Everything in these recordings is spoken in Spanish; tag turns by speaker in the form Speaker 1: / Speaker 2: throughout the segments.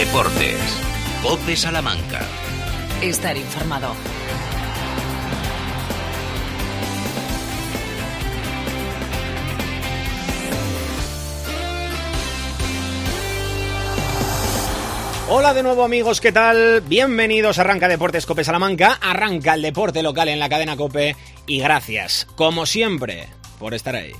Speaker 1: Deportes. COPE Salamanca.
Speaker 2: Estar informado.
Speaker 3: Hola de nuevo amigos, ¿qué tal? Bienvenidos a Arranca Deportes COPE Salamanca. Arranca el deporte local en la cadena COPE y gracias, como siempre, por estar ahí.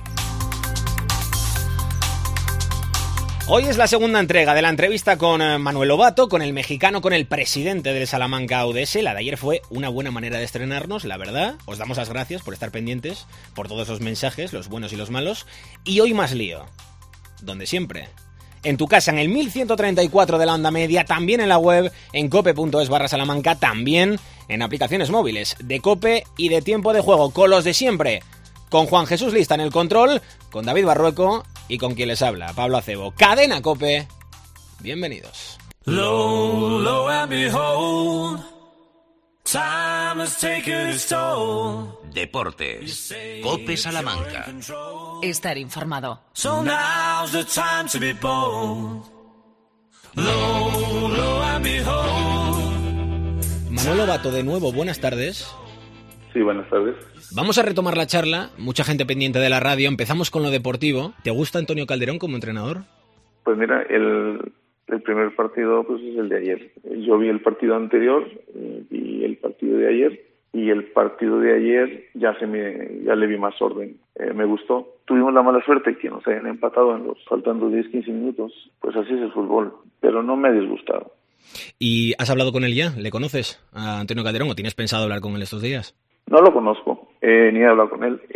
Speaker 3: Hoy es la segunda entrega de la entrevista con Manuel Lobato, con el mexicano, con el presidente del Salamanca ODS. La de ayer fue una buena manera de estrenarnos, la verdad. Os damos las gracias por estar pendientes, por todos los mensajes, los buenos y los malos. Y hoy más lío, donde siempre. En tu casa, en el 1134 de la onda media, también en la web, en cope.es/Salamanca, también en aplicaciones móviles de COPE y de Tiempo de Juego, con los de siempre. Con Juan Jesús Lista en el control, con David Barrueco y con quien les habla, Pablo Acebo. Cadena COPE, bienvenidos.
Speaker 4: Low, low and behold, time has taken its toll.
Speaker 1: Deportes. COPE Salamanca.
Speaker 2: Estar informado.
Speaker 4: So now's the time to be bold. Low, low and behold.
Speaker 3: Manuel Lobato, de nuevo, buenas tardes.
Speaker 5: Sí, buenas tardes.
Speaker 3: Vamos a retomar la charla, mucha gente pendiente de la radio. Empezamos con lo deportivo. ¿Te gusta Antonio Calderón como entrenador?
Speaker 5: Pues mira, el primer partido pues es el de ayer. Yo vi el partido anterior, vi el partido de ayer, y el partido de ayer ya le vi más orden. Me gustó. Tuvimos la mala suerte que nos hayan empatado faltando 10-15 minutos. Pues así es el fútbol, pero no me ha disgustado.
Speaker 3: ¿Y has hablado con él ya? ¿Le conoces a Antonio Calderón o tienes pensado hablar con él estos días?
Speaker 5: No lo conozco, ni he hablado con él,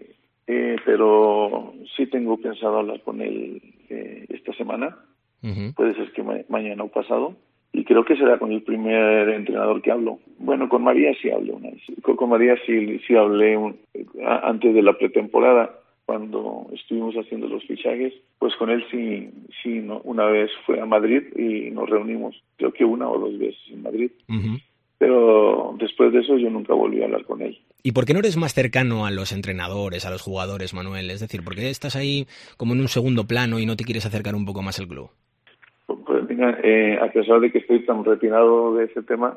Speaker 5: pero sí tengo pensado hablar con él esta semana. Uh-huh. Puede ser que mañana o pasado. Y creo que será con el primer entrenador que hablo. Bueno, con María sí hablé una vez. Con María sí hablé antes de la pretemporada, cuando estuvimos haciendo los fichajes. Pues con él sí no, una vez fue a Madrid y nos reunimos, creo que una o dos veces en Madrid. Uh-huh. Pero después de eso yo nunca volví a hablar con él.
Speaker 3: ¿Y por qué no eres más cercano a los entrenadores, a los jugadores, Manuel? Es decir, ¿por qué estás ahí como en un segundo plano y no te quieres acercar un poco más al club?
Speaker 5: Pues mira, a pesar de que estoy tan retirado de ese tema,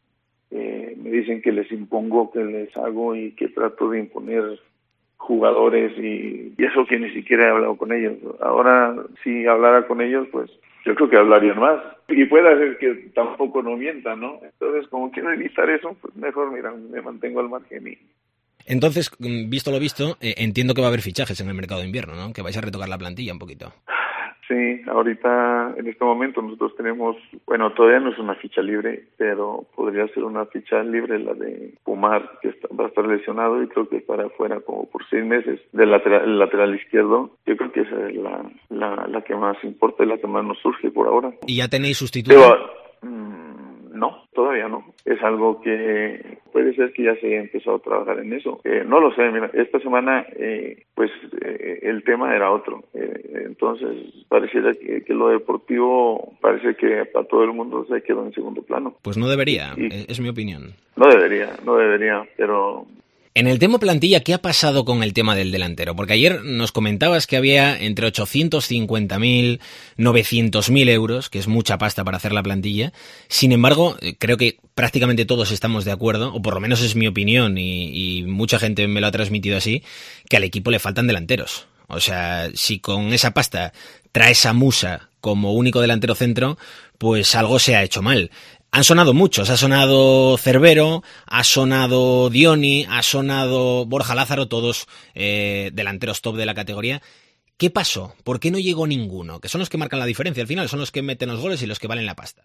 Speaker 5: me dicen que les impongo, que les hago y que trato de imponer jugadores y eso que ni siquiera he hablado con ellos. Ahora, si hablara con ellos, pues yo creo que hablarían más. Y puede ser que tampoco no mientan, ¿no? Entonces, como quiero evitar eso, pues mejor, mira, me mantengo al margen y...
Speaker 3: Entonces, visto lo visto, entiendo que va a haber fichajes en el mercado de invierno, ¿no? Que vais a retocar la plantilla un poquito.
Speaker 5: Sí, ahorita, en este momento, nosotros tenemos, bueno, todavía no es una ficha libre, pero podría ser una ficha libre, la de Pumar, que va a estar lesionado y creo que estará fuera como por 6 meses. El lateral izquierdo, yo creo que esa es la que más importa y la que más nos surge por ahora.
Speaker 3: ¿Y ya tenéis sustituto?
Speaker 5: No, todavía no. Es algo que puede ser que ya se haya empezado a trabajar en eso. No lo sé, mira, esta semana el tema era otro. Entonces pareciera que lo deportivo parece que para todo el mundo se quedó en segundo plano.
Speaker 3: Pues no debería, es mi opinión.
Speaker 5: No debería, pero...
Speaker 3: En el tema plantilla, ¿qué ha pasado con el tema del delantero? Porque ayer nos comentabas que había entre 850.000, 900.000 euros, que es mucha pasta para hacer la plantilla. Sin embargo, creo que prácticamente todos estamos de acuerdo, o por lo menos es mi opinión, y mucha gente me lo ha transmitido así, que al equipo le faltan delanteros. O sea, si con esa pasta traes a Musa como único delantero centro, pues algo se ha hecho mal. Han sonado muchos, ha sonado Cervero, ha sonado Dioni, ha sonado Borja Lázaro, todos delanteros top de la categoría. ¿Qué pasó? ¿Por qué no llegó ninguno? Que son los que marcan la diferencia, al final son los que meten los goles y los que valen la pasta.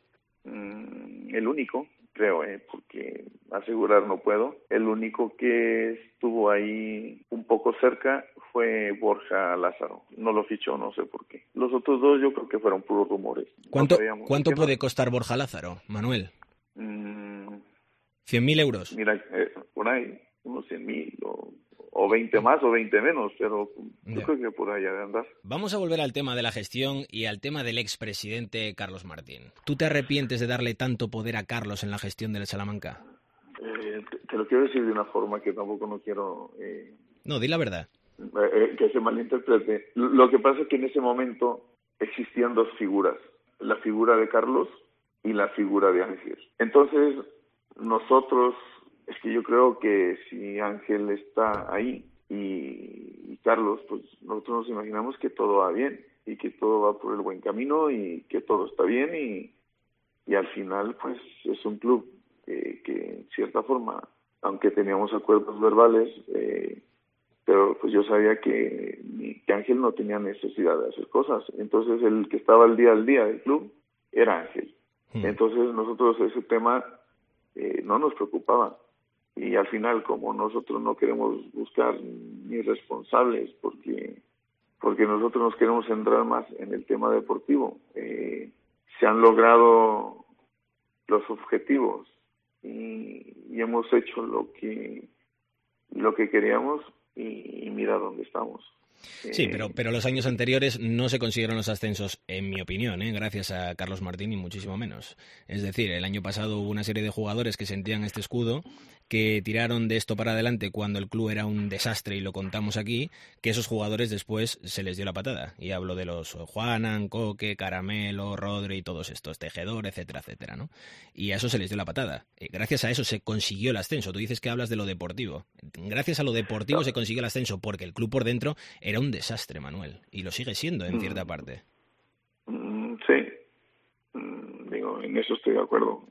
Speaker 5: El único, creo, porque asegurar no puedo. El único que estuvo ahí un poco cerca fue Borja Lázaro. No lo fichó, no sé por qué. Los otros dos yo creo que fueron puros rumores.
Speaker 3: ¿Cuánto puede costar Borja Lázaro, Manuel? 100.000 euros.
Speaker 5: Mira, por ahí, unos 100.000 o 20 más o 20 menos, pero yo creo que por allá de andar.
Speaker 3: Vamos a volver al tema de la gestión y al tema del expresidente Carlos Martín. ¿Tú te arrepientes de darle tanto poder a Carlos en la gestión del Salamanca?
Speaker 5: Te lo quiero decir de una forma que tampoco no quiero...
Speaker 3: No, di la verdad.
Speaker 5: Que se malinterprete. Lo que pasa es que en ese momento existían dos figuras. la figura de Carlos y la figura de Ángel. Entonces, nosotros, es que yo creo que si Ángel está ahí y Carlos, pues nosotros nos imaginamos que todo va bien y que todo va por el buen camino y que todo está bien y al final, pues es un club que en cierta forma, aunque teníamos acuerdos verbales, pero pues yo sabía que Ángel no tenía necesidad de hacer cosas. Entonces el que estaba al día del club era Ángel. Entonces nosotros ese tema no nos preocupaba. Y al final, como nosotros no queremos buscar ni responsables, porque nosotros nos queremos centrar más en el tema deportivo, se han logrado los objetivos y hemos hecho lo que queríamos y mira dónde estamos.
Speaker 3: Sí, pero los años anteriores no se consiguieron los ascensos, en mi opinión, gracias a Carlos Martín y muchísimo menos. Es decir, el año pasado hubo una serie de jugadores que sentían este escudo, que tiraron de esto para adelante cuando el club era un desastre, y lo contamos aquí, que esos jugadores después se les dio la patada. Y hablo de los Juanan, Coque, Caramelo, Rodri y todos estos, Tejedor, etcétera, etcétera, ¿no? Y a eso se les dio la patada. Gracias a eso se consiguió el ascenso. Tú dices que hablas de lo deportivo. Gracias a lo deportivo se consiguió el ascenso, porque el club por dentro era un desastre, Manuel, y lo sigue siendo en cierta parte.
Speaker 5: Sí, digo, en eso estoy de acuerdo.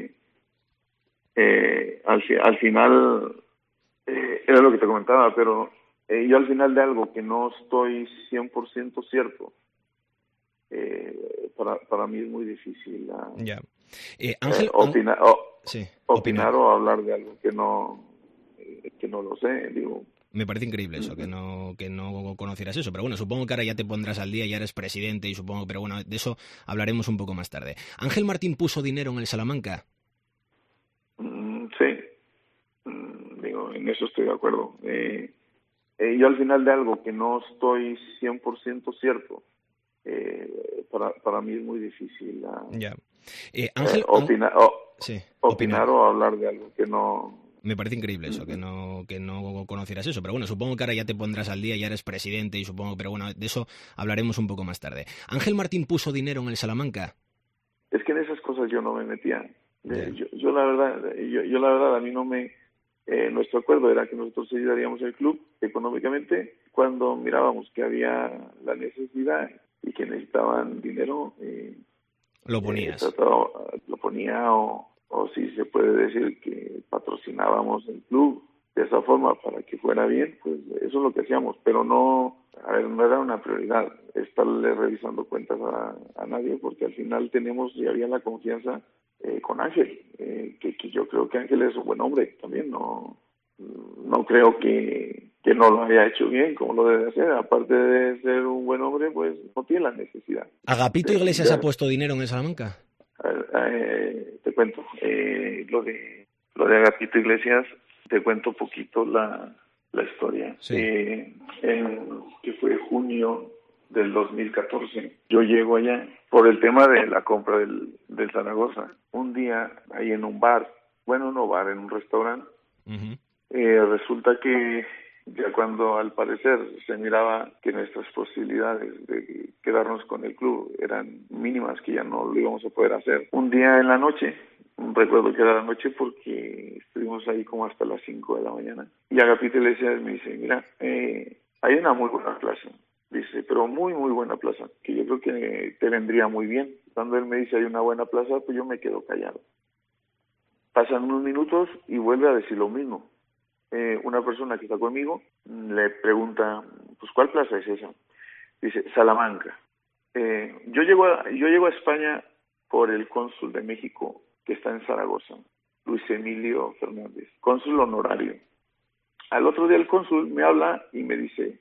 Speaker 5: Al final era lo que te comentaba, pero yo al final de algo que no estoy 100% cierto, para mí es muy difícil
Speaker 3: Ángel,
Speaker 5: opinar o hablar de algo que no lo sé, digo.
Speaker 3: Me parece increíble eso, que no conocieras eso. Pero bueno, supongo que ahora ya te pondrás al día, ya eres presidente y supongo, pero bueno, de eso hablaremos un poco más tarde. ¿Ángel Martín puso dinero en el Salamanca?
Speaker 5: Sí, digo, en eso estoy de acuerdo. Yo al final de algo que no estoy 100% cierto, para mí es muy difícil
Speaker 3: Ángel,
Speaker 5: opinar o hablar de algo que no.
Speaker 3: Me parece increíble eso, que no conocieras eso. Pero bueno, supongo que ahora ya te pondrás al día, ya eres presidente y supongo, pero bueno, de eso hablaremos un poco más tarde. ¿Ángel Martín puso dinero en el Salamanca?
Speaker 5: Es que en esas cosas yo no me metía. Yo la verdad, a mí no me... nuestro acuerdo era que nosotros ayudaríamos al club económicamente cuando mirábamos que había la necesidad y que necesitaban dinero.
Speaker 3: Lo ponías.
Speaker 5: Lo ponía o si se puede decir que patrocinábamos el club de esa forma para que fuera bien, pues eso es lo que hacíamos, pero no era una prioridad estarle revisando cuentas a nadie, porque al final tenemos y había la confianza con Ángel, que yo creo que Ángel es un buen hombre también, no creo que no lo haya hecho bien como lo debe hacer, aparte de ser un buen hombre, pues no tiene la necesidad.
Speaker 3: ¿Agapito Iglesias ha puesto dinero en el Salamanca?
Speaker 5: Te cuento, lo de Agapito Iglesias, te cuento un poquito la historia.
Speaker 3: Sí.
Speaker 5: Que fue junio del 2014. Yo llego allá por el tema de la compra del Zaragoza. Un día ahí en un bar, en un restaurante, resulta que ya cuando al parecer se miraba que nuestras posibilidades de quedarnos con el club eran mínimas, que ya no lo íbamos a poder hacer. Un día en la noche, recuerdo que era la noche porque estuvimos ahí como hasta las 5 de la mañana, y Agapito Iglesias me dice, mira, hay una muy buena plaza, dice, pero muy muy buena plaza, que yo creo que te vendría muy bien. Cuando él me dice hay una buena plaza, pues yo me quedo callado. Pasan unos minutos y vuelve a decir lo mismo. Una persona que está conmigo le pregunta, pues ¿cuál plaza es esa? Dice, Salamanca. Yo llego a España por el cónsul de México que está en Zaragoza, Luis Emilio Fernández, cónsul honorario. Al otro día el cónsul me habla y me dice,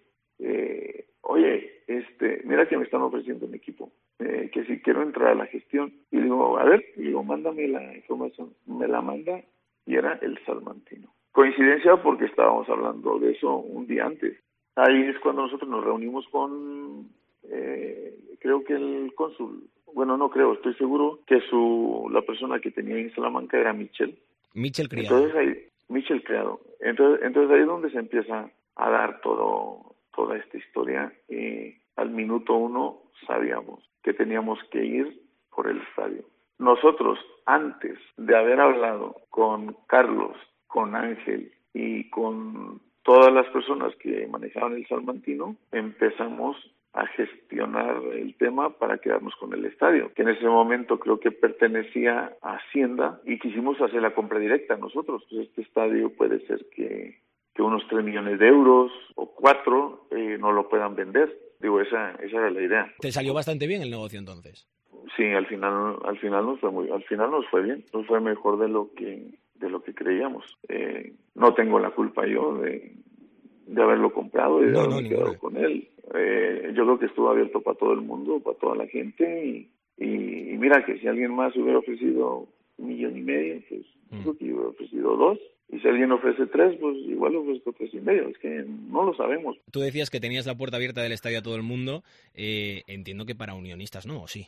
Speaker 5: oye, mira que me están ofreciendo un equipo, que si quiero entrar a la gestión. Y digo, a ver, mándame la información. Me la manda y era el salmantino. Coincidencia porque estábamos hablando de eso un día antes. Ahí es cuando nosotros nos reunimos con, creo que el cónsul, no creo, estoy seguro que la persona que tenía en Salamanca era Michel Criado. Michel Criado. Entonces ahí es donde se empieza a dar toda esta historia. Al minuto 1 sabíamos que teníamos que ir por el estadio. Nosotros, antes de haber hablado con Carlos, con Ángel y con todas las personas que manejaban el Salmantino, empezamos a gestionar el tema para quedarnos con el estadio, que en ese momento creo que pertenecía a Hacienda y quisimos hacer la compra directa nosotros. Pues este estadio puede ser que unos 3 millones de euros o 4 no lo puedan vender. Digo, esa era la idea.
Speaker 3: ¿Te salió bastante bien el negocio entonces?
Speaker 5: Sí, al final nos fue bien, nos fue mejor de lo que creíamos. No tengo la culpa yo de haberlo comprado y de haberme quedado con él. Yo creo que estuvo abierto para todo el mundo, para toda la gente y mira que si alguien más hubiera ofrecido 1,5 millones, pues creo que yo hubiera ofrecido 2. Y si alguien ofrece 3, pues igual ofrezco 3,5. Es que no lo sabemos.
Speaker 3: Tú decías que tenías la puerta abierta del estadio a todo el mundo. Entiendo que para unionistas no, ¿o sí?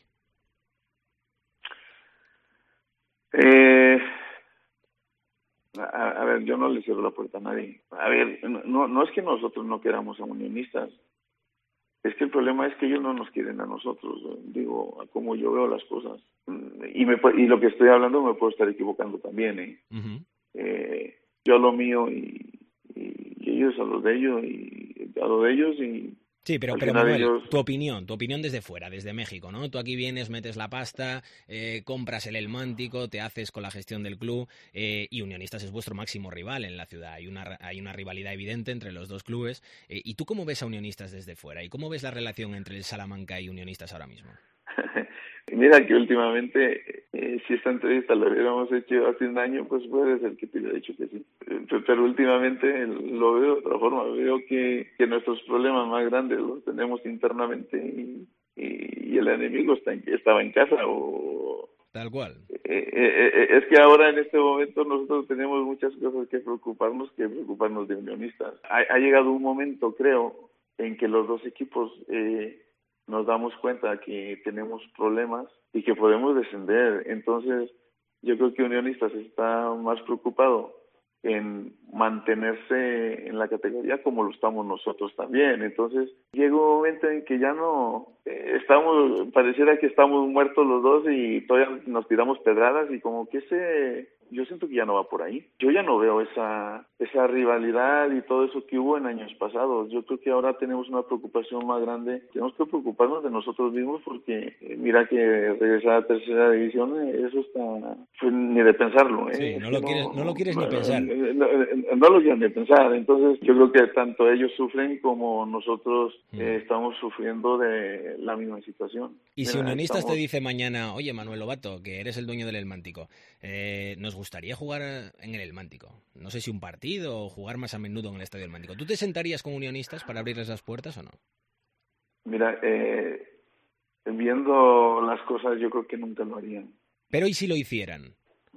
Speaker 5: A ver, yo no le cierro la puerta a nadie. A ver, no es que nosotros no queramos a unionistas. Es que el problema es que ellos no nos quieren a nosotros. Digo, a cómo yo veo las cosas. Y lo que estoy hablando me puedo estar equivocando también,
Speaker 3: Uh-huh.
Speaker 5: Yo a lo mío y ellos a lo de ellos y
Speaker 3: sí, pero Manuel, tu opinión desde fuera, desde México, ¿no? Tú aquí vienes, metes la pasta, compras el Elmántico, te haces con la gestión del club y Unionistas es vuestro máximo rival en la ciudad. Hay una rivalidad evidente entre los dos clubes. ¿Y tú cómo ves a Unionistas desde fuera? ¿Y cómo ves la relación entre el Salamanca y Unionistas ahora mismo?
Speaker 5: Mira que últimamente, si esta entrevista la hubiéramos hecho hace un año, pues puede ser que te hubiera dicho que sí. Pero últimamente lo veo de otra forma. Veo que nuestros problemas más grandes los tenemos internamente y el enemigo estaba en casa o...
Speaker 3: Tal cual.
Speaker 5: Es que ahora en este momento nosotros tenemos muchas cosas que preocuparnos de Unionistas. Ha llegado un momento, creo, en que los dos equipos... nos damos cuenta que tenemos problemas y que podemos descender. Entonces, yo creo que Unionistas está más preocupado en mantenerse en la categoría como lo estamos nosotros también. Entonces, llega un momento en que ya no pareciera que estamos muertos los dos y todavía nos tiramos pedradas y como que yo siento que ya no va por ahí. Yo ya no veo esa rivalidad y todo eso que hubo en años pasados. Yo creo que ahora tenemos una preocupación más grande. Tenemos que preocuparnos de nosotros mismos porque mira que regresar a tercera división, eso está ni de pensarlo.
Speaker 3: Sí, no lo quieres ni pensar.
Speaker 5: No lo quieren ni pensar. Entonces yo creo que tanto ellos sufren como nosotros estamos sufriendo de la misma situación.
Speaker 3: Y si Unionistas te dice mañana, oye Manuel Lobato, que eres el dueño del Elmántico, nos gustaría jugar en el Elmántico. No sé si un partido o jugar más a menudo en el Estadio Elmántico. ¿Tú te sentarías con Unionistas para abrirles las puertas o no?
Speaker 5: Mira, viendo las cosas yo creo que nunca lo harían.
Speaker 3: Pero ¿y si lo hicieran?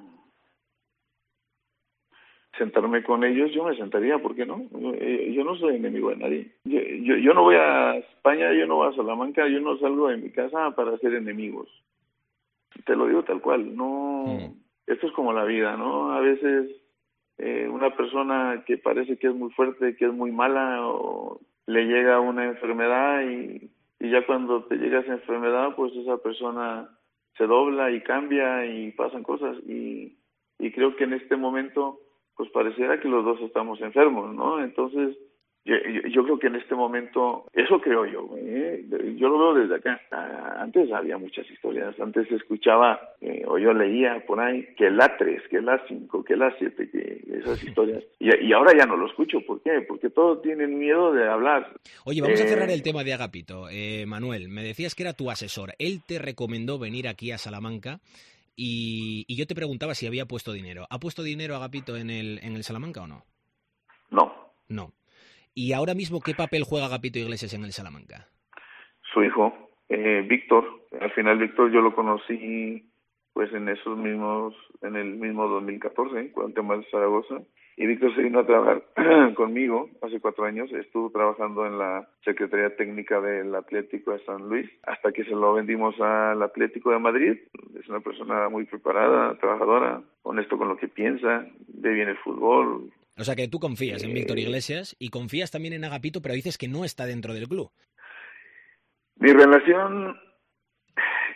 Speaker 5: Sentarme con ellos, yo me sentaría, ¿por qué no? Yo no soy enemigo de nadie. Yo no voy a España, yo no voy a Salamanca, yo no salgo de mi casa para hacer enemigos. Te lo digo tal cual, no... Esto es como la vida, ¿no? A veces una persona que parece que es muy fuerte, que es muy mala, o le llega una enfermedad y ya cuando te llega esa enfermedad, pues esa persona se dobla y cambia y pasan cosas. Y creo que en este momento, pues pareciera que los dos estamos enfermos, ¿no? Entonces, yo creo que en este momento, eso creo yo, yo lo veo desde acá. Antes había muchas historias, antes se escuchaba, o yo leía por ahí, que el A3, que el A5, que el A7, que esas historias. Y ahora ya no lo escucho, ¿por qué? Porque todos tienen miedo de hablar.
Speaker 3: Oye, vamos a cerrar el tema de Agapito. Manuel, me decías que era tu asesor. Él te recomendó venir aquí a Salamanca y yo te preguntaba si había puesto dinero. ¿Ha puesto dinero Agapito en el Salamanca o no? No. ¿Y ahora mismo qué papel juega Agapito Iglesias en el Salamanca?
Speaker 5: Su hijo, Víctor. Al final Víctor yo lo conocí pues en el mismo 2014, con el tema de Zaragoza. Y Víctor se vino a trabajar conmigo hace 4 años. Estuvo trabajando en la Secretaría Técnica del Atlético de San Luis hasta que se lo vendimos al Atlético de Madrid. Es una persona muy preparada, trabajadora, honesto con lo que piensa, ve bien el fútbol.
Speaker 3: O sea que tú confías en Víctor Iglesias y confías también en Agapito, pero dices que no está dentro del club.
Speaker 5: Mi relación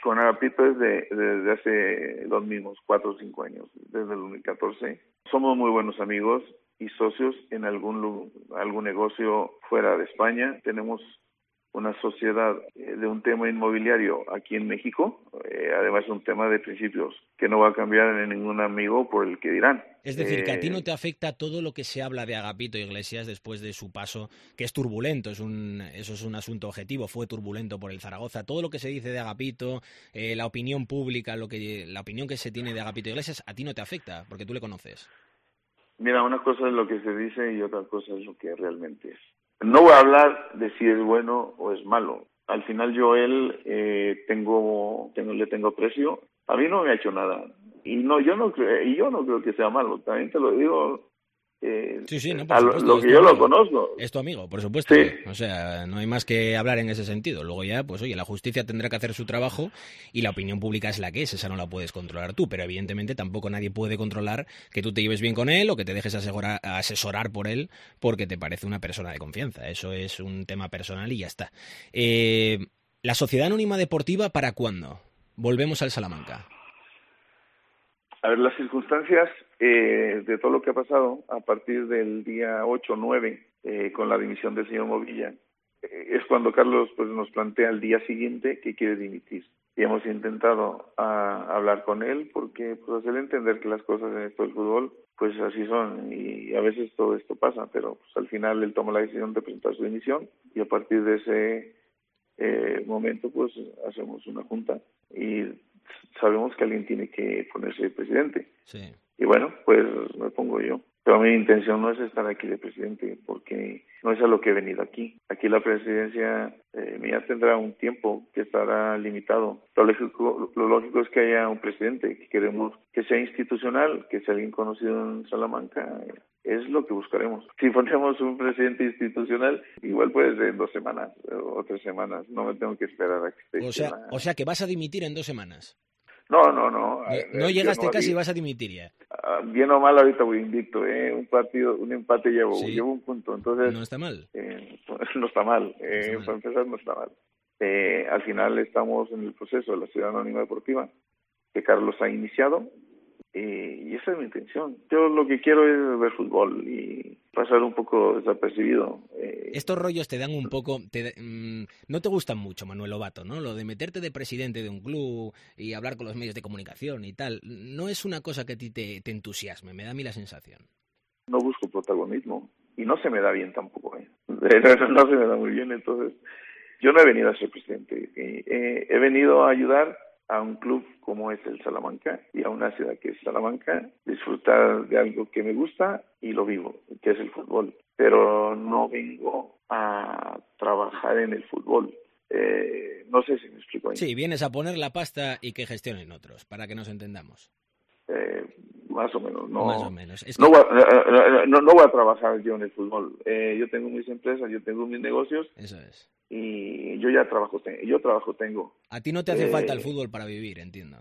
Speaker 5: Con Agapito es desde hace los mismos 4 o 5 años, desde el 2014. Somos muy buenos amigos y socios en algún negocio fuera de España. Tenemos una sociedad de un tema inmobiliario aquí en México, además un tema de principios que no va a cambiar en ningún amigo por el que dirán.
Speaker 3: Es decir, que a ti no te afecta todo lo que se habla de Agapito Iglesias después de su paso, que es turbulento, eso es un asunto objetivo, fue turbulento por el Zaragoza. Todo lo que se dice de Agapito, la opinión pública, la opinión que se tiene de Agapito Iglesias, a ti no te afecta, porque tú le conoces.
Speaker 5: Mira, una cosa es lo que se dice y otra cosa es lo que realmente es. No voy a hablar de si es bueno o es malo. Al final yo le tengo aprecio. A mí no me ha hecho nada. Y yo no creo que sea malo. También te lo digo.
Speaker 3: Sí, no, por supuesto,
Speaker 5: lo que yo lo conozco.
Speaker 3: Es tu amigo, por supuesto.
Speaker 5: Sí.
Speaker 3: O sea, no hay más que hablar en ese sentido. Luego ya, pues oye, la justicia tendrá que hacer su trabajo y la opinión pública es la que es. Esa no la puedes controlar tú, pero evidentemente tampoco nadie puede controlar que tú te lleves bien con él o que te dejes asesorar por él porque te parece una persona de confianza. Eso es un tema personal y ya está. ¿La Sociedad Anónima Deportiva para cuándo? Volvemos al Salamanca.
Speaker 5: A ver, las circunstancias de todo lo que ha pasado a partir del día 8 o 9 con la dimisión del señor Movilla, es cuando Carlos pues nos plantea el día siguiente que quiere dimitir. Y hemos intentado hablar con él porque pues hacerle entender que las cosas en esto del fútbol pues así son y a veces todo esto pasa, pero pues al final él toma la decisión de presentar su dimisión y a partir de ese momento pues hacemos una junta y sabemos que alguien tiene que ponerse presidente. Sí. Y bueno, pues me pongo yo. Pero mi intención no es estar aquí de presidente, porque no es a lo que he venido aquí. Aquí la presidencia mía tendrá un tiempo que estará limitado. Lo lógico es que haya un presidente, que queremos que sea institucional, que sea alguien conocido en Salamanca. Es lo que buscaremos. Si ponemos un presidente institucional, igual puede ser en 2 semanas o 3 semanas. No me tengo que esperar a que esté.
Speaker 3: O sea que vas a dimitir en 2 semanas.
Speaker 5: No.
Speaker 3: No llegaste casi y vas a dimitir ya.
Speaker 5: Bien o mal, ahorita voy invicto. Un empate llevo un punto. Entonces
Speaker 3: no está mal.
Speaker 5: No está mal. Para empezar, no está mal. Al final estamos en el proceso de la Sociedad Anónima Deportiva que Carlos ha iniciado y esa es mi intención. Yo lo que quiero es ver fútbol y pasar un poco desapercibido.
Speaker 3: Estos rollos te dan un poco... no te gustan mucho, Manuel Lobato, ¿no? Lo de meterte de presidente de un club y hablar con los medios de comunicación y tal, no es una cosa que a ti te entusiasme, me da a mí la sensación.
Speaker 5: No busco protagonismo y no se me da bien tampoco. No se me da muy bien, entonces yo no he venido a ser presidente. He venido a ayudar a un club como es el Salamanca y a una ciudad que es Salamanca, disfrutar de algo que me gusta y lo vivo, que es el fútbol. Pero no vengo a trabajar en el fútbol. No sé si me explico ahí.
Speaker 3: Sí, vienes a poner la pasta y que gestionen otros, para que nos entendamos.
Speaker 5: Más o menos. No,
Speaker 3: más o menos. Es que...
Speaker 5: no voy a trabajar yo en el fútbol. Yo tengo mis empresas, yo tengo mis negocios.
Speaker 3: Eso es.
Speaker 5: Y yo ya trabajo tengo.
Speaker 3: A ti no te hace falta el fútbol para vivir, entiendo.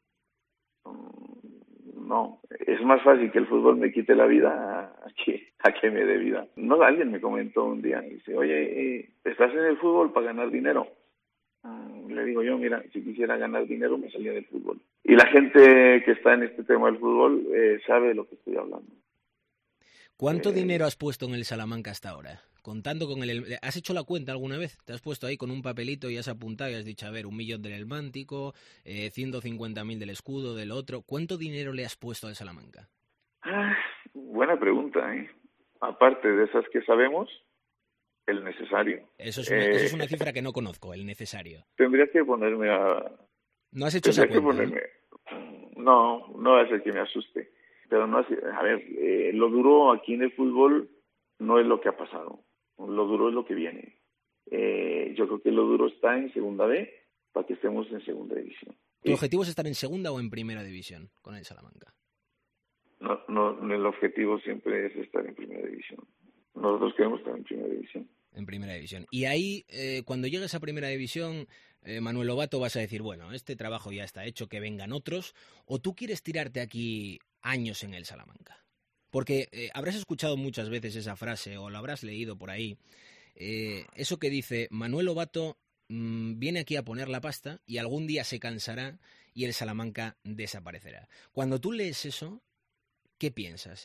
Speaker 5: No, es más fácil que el fútbol me quite la vida a que me dé vida. No, alguien me comentó un día, dice, oye, ¿estás en el fútbol para ganar dinero? Le digo yo, mira, si quisiera ganar dinero me salía del fútbol. Y la gente que está en este tema del fútbol sabe de lo que estoy hablando.
Speaker 3: ¿Cuánto dinero has puesto en el Salamanca hasta ahora? Contando con ¿has hecho la cuenta alguna vez? ¿Te has puesto ahí con un papelito y has apuntado y has dicho, a ver, 1 millón del Helmántico, 150.000 del escudo, del otro? ¿Cuánto dinero le has puesto al Salamanca?
Speaker 5: Buena pregunta, ¿eh? Aparte de esas que sabemos, el necesario.
Speaker 3: Eso es una cifra que no conozco, el necesario.
Speaker 5: Tendría que ponerme a...
Speaker 3: ¿No has hecho esa cuenta?
Speaker 5: No va a ser que me asuste. Pero no, a ver, lo duro aquí en el fútbol no es lo que ha pasado. Lo duro es lo que viene. Yo creo que lo duro está en segunda B para que estemos en segunda división.
Speaker 3: ¿Tu objetivo es estar en segunda o en primera división con el Salamanca?
Speaker 5: No, el objetivo siempre es estar en primera división. Nosotros queremos estar en primera división.
Speaker 3: En primera división. Y ahí, cuando llegues a primera división, Manuel Lobato, vas a decir, bueno, este trabajo ya está hecho, que vengan otros, o tú quieres tirarte aquí años en el Salamanca. Porque habrás escuchado muchas veces esa frase, o la habrás leído por ahí, eso que dice, Manuel Lobato viene aquí a poner la pasta y algún día se cansará y el Salamanca desaparecerá. Cuando tú lees eso, ¿qué piensas?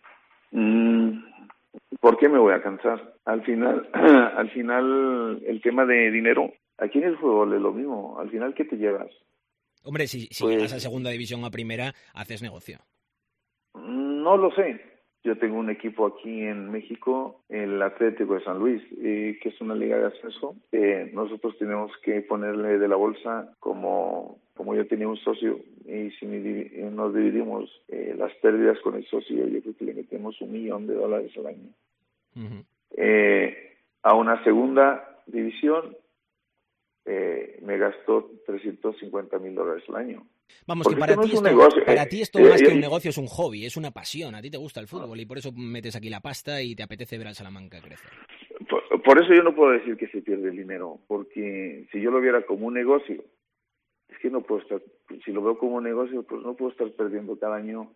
Speaker 5: ¿Por qué me voy a cansar? Al final el tema de dinero, aquí en el fútbol es lo mismo. Al final, ¿qué te llevas?
Speaker 3: Hombre, si
Speaker 5: Pues,
Speaker 3: llegas a segunda división o a primera, haces negocio.
Speaker 5: No lo sé. Yo tengo un equipo aquí en México, el Atlético de San Luis, que es una liga de ascenso. Nosotros tenemos que ponerle de la bolsa como yo tenía un socio, y si nos dividimos las pérdidas con el socio, yo creo que le metemos $1 millón al año.
Speaker 3: Uh-huh.
Speaker 5: A una segunda división me gastó $350,000 al año.
Speaker 3: Vamos,
Speaker 5: porque
Speaker 3: que para ti,
Speaker 5: no es un negocio.
Speaker 3: Para ti esto más que un negocio es un hobby, es una pasión. A ti te gusta el fútbol y por eso metes aquí la pasta y te apetece ver al Salamanca crecer.
Speaker 5: Por eso yo no puedo decir que se pierde el dinero, porque si yo lo viera como un negocio, es que no puedo estar, si lo veo como un negocio, pues no puedo estar perdiendo cada año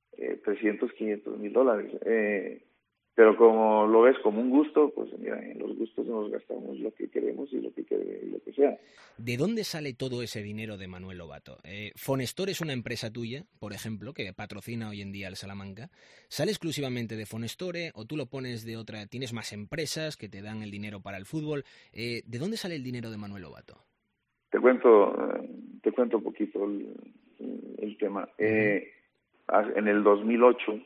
Speaker 5: $300,000-$500,000. Pero como lo ves como un gusto, pues mira, en los gustos nos gastamos lo que queremos y lo que sea.
Speaker 3: ¿De dónde sale todo ese dinero de Manuel Lobato? Fonestore es una empresa tuya, por ejemplo, que patrocina hoy en día el Salamanca. ¿Sale exclusivamente de Fonestore o tú lo pones de otra? ¿Tienes más empresas que te dan el dinero para el fútbol? ¿De dónde sale el dinero de Manuel Lobato?
Speaker 5: Te cuento un poquito el tema. En el 2008,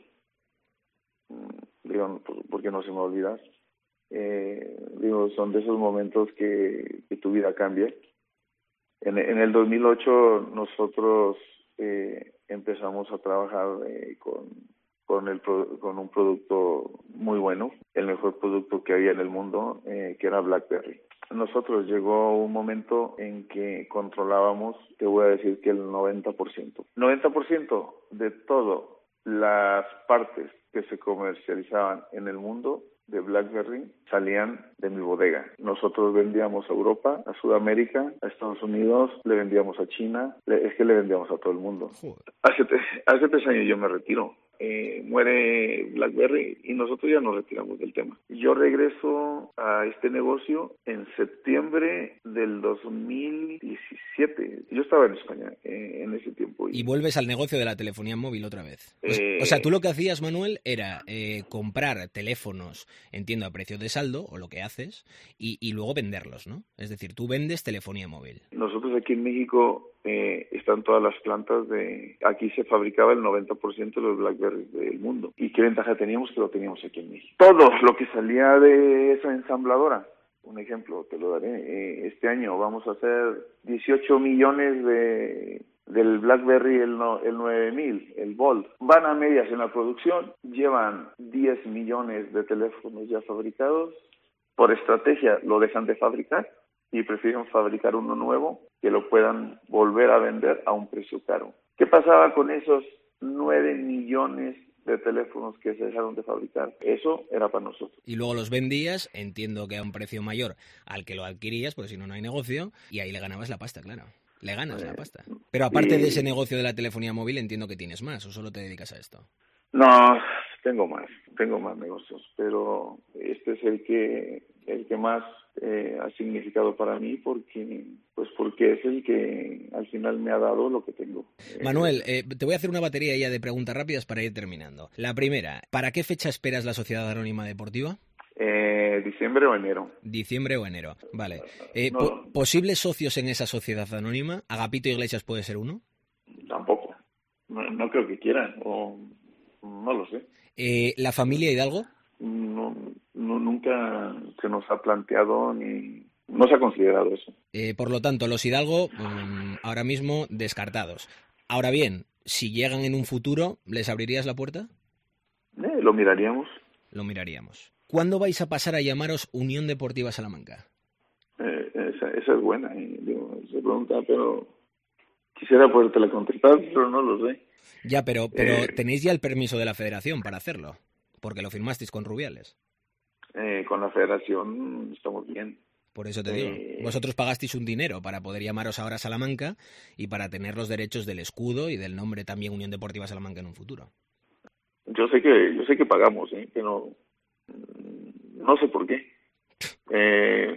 Speaker 5: digo, porque no se me olvida, son de esos momentos que tu vida cambia. En el 2008 nosotros empezamos a trabajar con un producto muy bueno, el mejor producto que había en el mundo, que era BlackBerry. Nosotros llegó un momento en que controlábamos, te voy a decir que el 90% de todas las partes que se comercializaban en el mundo de BlackBerry salían de mi bodega. Nosotros vendíamos a Europa, a Sudamérica, a Estados Unidos, le vendíamos a China, le vendíamos a todo el mundo. Hace 3 años yo me retiro. Muere BlackBerry y nosotros ya nos retiramos del tema. Yo regreso a este negocio en septiembre del 2017. Yo estaba en España en ese tiempo.
Speaker 3: Y vuelves al negocio de la telefonía móvil otra vez. O sea, tú lo que hacías, Manuel, era comprar teléfonos, entiendo, a precio de saldo, o lo que haces, y luego venderlos, ¿no? Es decir, tú vendes telefonía móvil. Nosotros
Speaker 5: aquí en México están todas las plantas aquí se fabricaba el 90% de los BlackBerry del mundo. ¿Y qué ventaja teníamos? Que lo teníamos aquí en México. Todo lo que salía de esa ensambladora, un ejemplo te lo daré, este año vamos a hacer 18 millones del BlackBerry el 9000, el Bold. Van a medias en la producción, llevan 10 millones de teléfonos ya fabricados. Por estrategia lo dejan de fabricar y prefieren fabricar uno nuevo que lo puedan volver a vender a un precio caro. ¿Qué pasaba con esos 9 millones de teléfonos que se dejaron de fabricar? Eso era para nosotros.
Speaker 3: Y luego los vendías, entiendo que a un precio mayor al que lo adquirías, porque si no, no hay negocio, y ahí le ganabas la pasta, claro. Le ganas la pasta. Pero aparte de ese negocio de la telefonía móvil, entiendo que tienes más, ¿o solo te dedicas a esto?
Speaker 5: No, tengo más negocios, pero este es el que más ha significado para mí porque es el que al final me ha dado lo que tengo.
Speaker 3: Manuel, te voy a hacer una batería ya de preguntas rápidas para ir terminando. La primera, ¿para qué fecha esperas la Sociedad Anónima Deportiva?
Speaker 5: Diciembre o enero.
Speaker 3: Diciembre o enero, vale.
Speaker 5: No.
Speaker 3: ¿Posibles socios en esa sociedad anónima? ¿Agapito Iglesias puede ser uno?
Speaker 5: Tampoco. No creo que quieran, o no lo sé.
Speaker 3: ¿La familia Hidalgo?
Speaker 5: No, nunca se nos ha planteado ni no se ha considerado eso.
Speaker 3: Por lo tanto, los Hidalgo ahora mismo descartados. Ahora bien, si llegan en un futuro, ¿les abrirías la puerta?
Speaker 5: Lo miraríamos.
Speaker 3: Lo miraríamos. ¿Cuándo vais a pasar a llamaros Unión Deportiva Salamanca?
Speaker 5: Esa es buena. Se pregunta, pero quisiera podértela contestar, pero no lo sé.
Speaker 3: Ya, pero tenéis ya el permiso de la Federación para hacerlo, porque lo firmasteis con Rubiales.
Speaker 5: Con la Federación estamos bien.
Speaker 3: Por eso te digo, vosotros pagasteis un dinero para poder llamaros ahora Salamanca y para tener los derechos del escudo y del nombre también Unión Deportiva Salamanca en un futuro.
Speaker 5: Yo sé que pagamos, pero no sé por qué.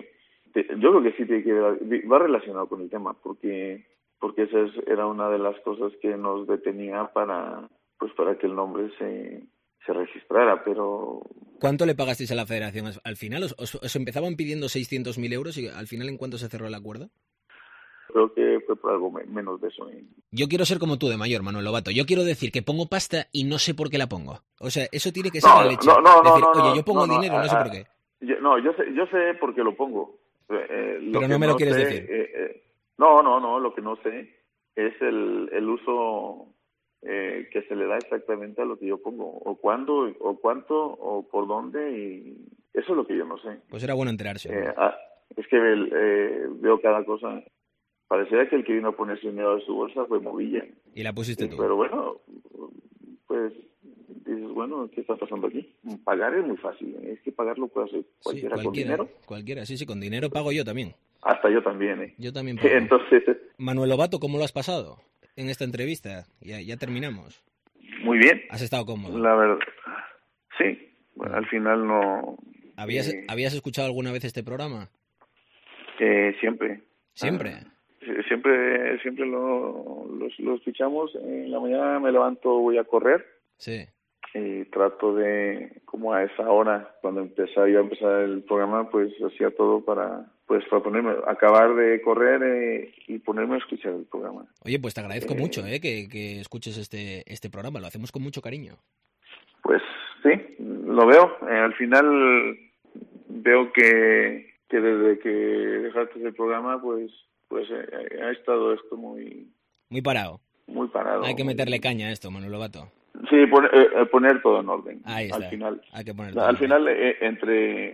Speaker 5: Yo creo que sí tiene que ver, va relacionado con el tema, porque esa era una de las cosas que nos detenía para que el nombre se registrara, pero...
Speaker 3: ¿Cuánto le pagasteis a la federación al final? ¿Os empezaban pidiendo 600.000 euros y al final en cuánto se cerró el acuerdo?
Speaker 5: Creo que fue por algo menos de eso.
Speaker 3: Yo quiero ser como tú de mayor, Manuel Lobato. Yo quiero decir que pongo pasta y no sé por qué la pongo. O sea, eso tiene que ser la leche. Oye, yo pongo dinero y no sé por qué.
Speaker 5: Yo sé por qué lo pongo.
Speaker 3: Pero no me lo quieres decir.
Speaker 5: No, lo que no sé es el uso que se le da exactamente a lo que yo pongo, o cuándo, o cuánto, o por dónde, y eso es lo que yo no sé.
Speaker 3: Pues era bueno enterarse.
Speaker 5: Es que veo cada cosa. Parecía que el que vino a poner su dinero de su bolsa fue Movilla.
Speaker 3: Y la pusiste tú.
Speaker 5: Pero bueno, pues dices, bueno, ¿qué está pasando aquí? Pagar es muy fácil. Es que pagar lo puede hacer cualquiera con dinero.
Speaker 3: Cualquiera, sí, con dinero pago yo también.
Speaker 5: Hasta yo también,
Speaker 3: Yo también pago.
Speaker 5: Entonces...
Speaker 3: Manuel Lobato, ¿cómo lo has pasado en esta entrevista? Ya terminamos.
Speaker 5: Muy bien.
Speaker 3: ¿Has estado cómodo?
Speaker 5: La verdad, sí. Bueno, al final no...
Speaker 3: ¿Habías escuchado alguna vez este programa?
Speaker 5: Siempre.
Speaker 3: ¿Siempre?
Speaker 5: Siempre lo escuchamos. En la mañana me levanto, voy a correr.
Speaker 3: Sí.
Speaker 5: Y trato de, como a esa hora, cuando iba a empezar el programa, pues hacía todo para ponerme, acabar de correr y ponerme a escuchar el programa.
Speaker 3: Oye, pues te agradezco mucho que escuches este programa. Lo hacemos con mucho cariño.
Speaker 5: Pues sí, lo veo. Al final veo que desde que dejaste el programa, pues ha estado esto muy
Speaker 3: parado.
Speaker 5: Muy parado.
Speaker 3: Hay que meterle caña a esto, Manuel Lobato.
Speaker 5: Sí, poner todo en orden.
Speaker 3: Ahí está.
Speaker 5: Al final.
Speaker 3: Hay que poner todo
Speaker 5: al final, entre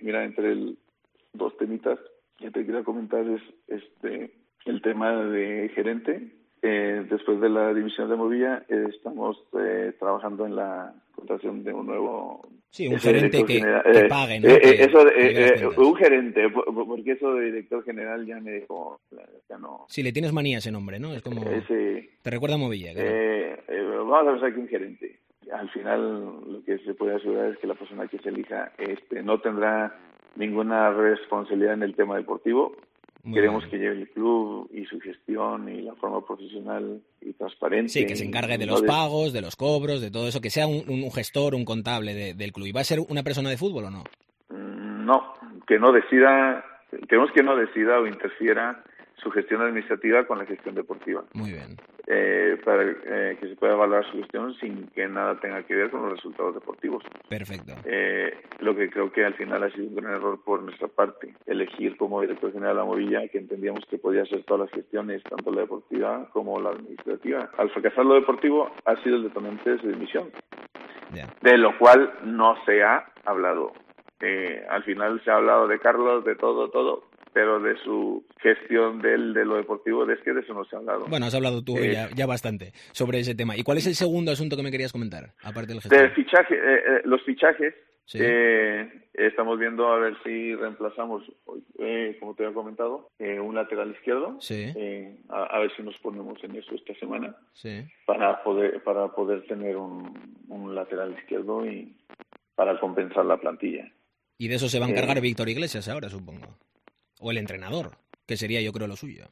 Speaker 5: dos temitas que te quería comentar es el tema de gerente. Después de la división de Movilla, estamos trabajando en la contratación de un nuevo...
Speaker 3: Sí, un gerente que pague, ¿no?
Speaker 5: Un gerente, porque eso de director general ya me dejó... Ya no.
Speaker 3: Sí, le tienes manía a ese nombre, ¿no? Es como... Te recuerda a Movilla. Claro.
Speaker 5: Vamos a pensar que un gerente. Al final, lo que se puede asegurar es que la persona que se elija no tendrá ninguna responsabilidad en el tema deportivo. Queremos que lleve el club y su gestión y la forma profesional y transparente.
Speaker 3: Sí, que se encargue de los pagos, de los cobros, de todo eso, que sea un gestor, un contable del club. ¿Y va a ser una persona de fútbol o no?
Speaker 5: No, que no decida, queremos que no decida o interfiera su gestión administrativa con la gestión deportiva.
Speaker 3: Muy bien.
Speaker 5: Para que se pueda evaluar su gestión sin que nada tenga que ver con los resultados deportivos.
Speaker 3: Perfecto.
Speaker 5: Lo que creo que al final ha sido un gran error por nuestra parte, elegir como director general a Movilla, que entendíamos que podía hacer todas las gestiones, tanto la deportiva como la administrativa. Al fracasar lo deportivo, ha sido el detonante de su dimisión, de lo cual no se ha hablado. Al final se ha hablado de Carlos, de todo, pero de su gestión de lo deportivo, de eso no se ha hablado.
Speaker 3: Bueno, has hablado tú ya bastante sobre ese tema. ¿Y cuál es el segundo asunto que me querías comentar, aparte del gestión?
Speaker 5: Los fichajes.
Speaker 3: Sí.
Speaker 5: Estamos viendo a ver si reemplazamos, como te había comentado, un lateral izquierdo.
Speaker 3: Sí.
Speaker 5: A ver si nos ponemos en eso esta semana.
Speaker 3: Sí.
Speaker 5: Para poder tener un lateral izquierdo y para compensar la plantilla.
Speaker 3: Y de eso se va a encargar Víctor Iglesias ahora, supongo. O el entrenador, que sería yo creo lo suyo.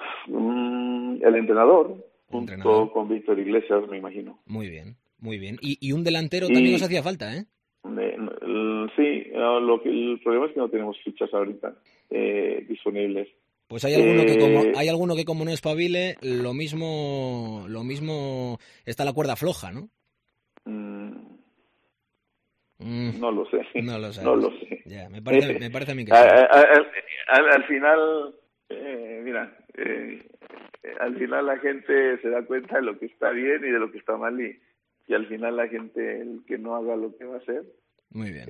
Speaker 5: El entrenador, junto con Víctor Iglesias, me imagino.
Speaker 3: Muy bien. Y un delantero también nos hacía falta, ¿eh?
Speaker 5: Sí, el problema es que no tenemos fichas ahorita disponibles.
Speaker 3: Pues hay alguno que como no espabile, lo mismo está la cuerda floja, ¿no?
Speaker 5: No lo sé.
Speaker 3: No lo sé. Ya, me parece a mí que
Speaker 5: al final, al final la gente se da cuenta de lo que está bien y de lo que está mal y al final la gente, el que no haga lo que va a hacer,
Speaker 3: muy bien,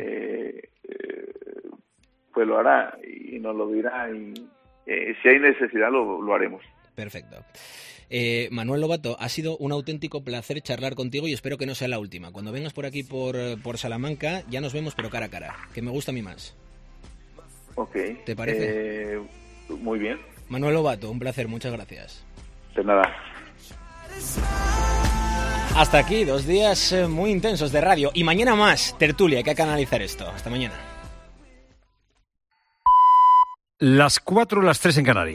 Speaker 5: pues lo hará y nos lo dirá y si hay necesidad lo haremos.
Speaker 3: Perfecto. Manuel Lobato, ha sido un auténtico placer charlar contigo y espero que no sea la última. Cuando vengas por aquí por Salamanca ya nos vemos pero cara a cara, que me gusta a mí más.
Speaker 5: Ok.
Speaker 3: ¿Te parece?
Speaker 5: Muy bien.
Speaker 3: Manuel Lobato, un placer, muchas gracias.
Speaker 5: De nada.
Speaker 3: Hasta aquí, 2 días muy intensos de radio y mañana más tertulia, que hay que analizar esto. Hasta mañana.
Speaker 6: las 4, las 3 en Canarias.